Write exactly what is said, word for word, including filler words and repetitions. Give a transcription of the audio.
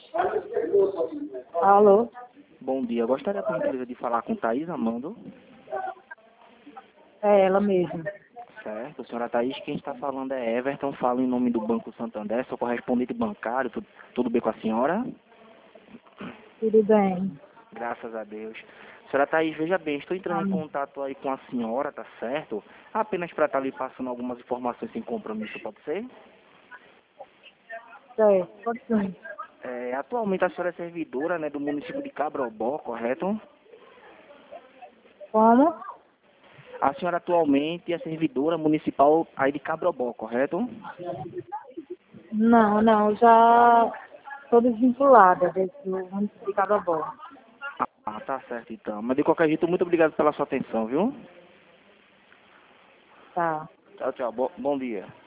Alô? Bom dia, gostaria por gentileza de falar com Thaís Amando. É ela mesma. Certo, senhora Thaís, quem está falando é Everton, falo em nome do Banco Santander, sou correspondente bancário, tudo, tudo bem com a senhora? Tudo bem. Graças a Deus. Senhora Thaís, veja bem, estou entrando em Amém. contato aí com a senhora, tá certo? Apenas para estar lhe passando algumas informações sem compromisso, pode ser? Certo, pode sim. É, atualmente a senhora é servidora, né, do município de Cabrobó, correto? Como? A senhora atualmente é servidora municipal aí de Cabrobó, correto? Não, não, já estou desvinculada desse município de Cababó. Ah, tá certo então. Mas de qualquer jeito, muito obrigado pela sua atenção, viu? Tá. Tchau, tchau. Bo bom dia.